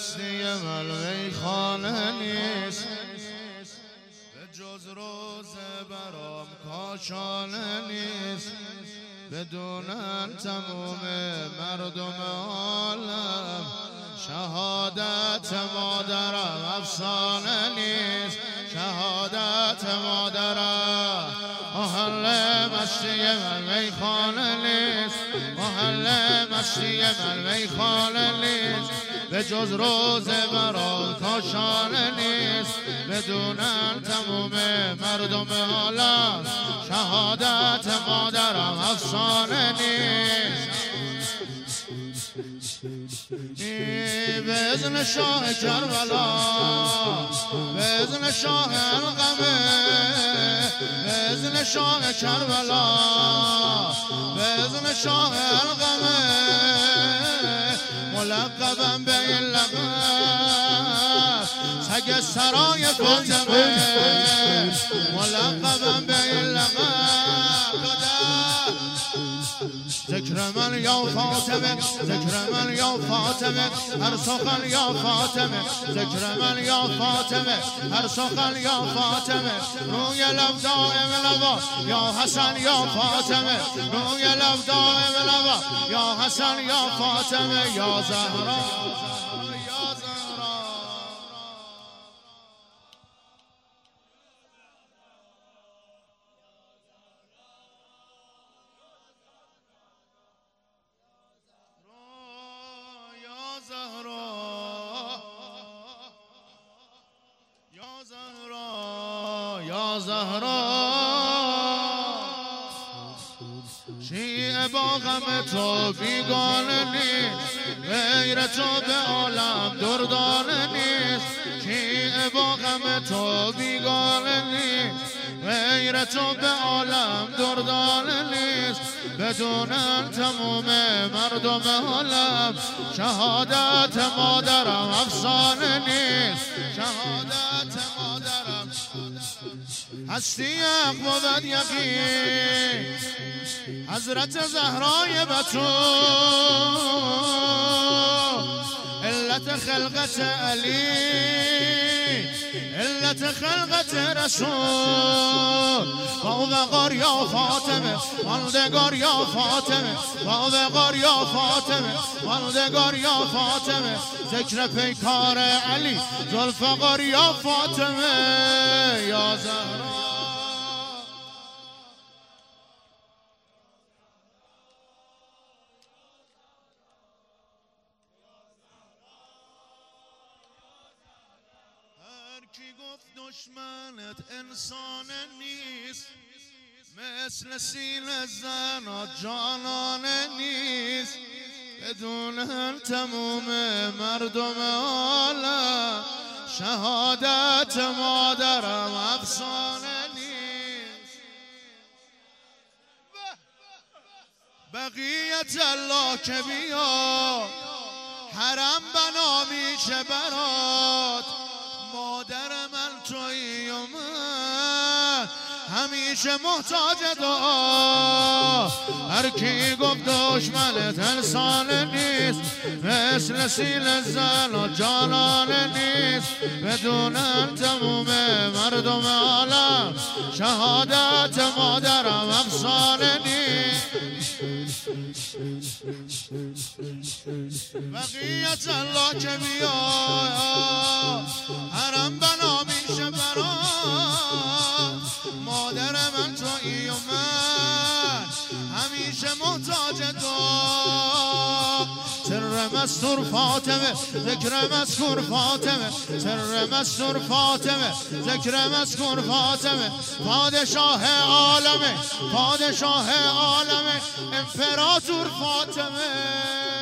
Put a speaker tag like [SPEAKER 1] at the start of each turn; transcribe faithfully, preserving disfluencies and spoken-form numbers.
[SPEAKER 1] مستی من میخانه نیست، به جز روزه برام کاشانه نیست. بدونن تموم مردم عالم شهادت مادرم افسانه نیست، شهادت مادرم. محل مستی من میخانه نیست، محل مستی من میخانه نیست، به جز روز برام کاشانه نیست. بدونن تموم مردم عالم شهادت مادرم افسانه نیست. به اذن شاه کربلا، به اذن شاه القمه، به اذن شاه کربلا، به اذن شاه القمه، ملقبم به این لقب سگ سرای فاطمه، ملقبم به این لقب. ذکر من یا فاطمه، ذکر من یا فاطمه، هر سخن یا فاطمه، ذکر من یا فاطمه، هر سخن یا فاطمه. روی لب دائم لبا یا حسن یا فاطمه، روی لب دائم لبا یا حسن یا فاطمه، یا زهرا یا زهرا. یا زهرا شیعه با غم تو بیگانه نیست، غیر تو به عالم دردانه نیست. شیعه با غم تو بیگانه نیست، غیر تو به عالم دردانه نیست. بدونن تموم مردم عالم شهادت مادرم افسانه نیست، شهادت مادرم. هستی حق بود یقین حضرت زهرای بتول، علت خلقت علی، علت خلقت رسول. باوقار یا فاطمه، ماندگار یا فاطمه، باوقار یا فاطمه، ماندگار یا فاطمه. ذکر پیکار علی، ذوالفقار یا فاطمه، یا زهرا. کی گفت دشمنت انسان نیست، مثل سینه زن جانانه نیست. بدونن تموم مردم عالم شهادت مادرم افسانه نیست. بقیت الله که بیا حرم بنا میشه برات، مادر من تویی و من همیشه محتاج دعا. هر کی گفت دشمنت انسان نیست، مثل سیل زن و جانانه نیست. بدونن تموم مردم عالم شهادت مادرم افسانه نیست. بقیت الله که بیاد حرم بنا میشه برات، مادر من تویی و من همیشه محتاج دعا. سر مستور فاطمه، ذکر مذکور فاطمه، سر مستور فاطمه، ذکر مذکور فاطمه. پادشاه عالمه، پادشاه عالمه، امپراتور فاطمه.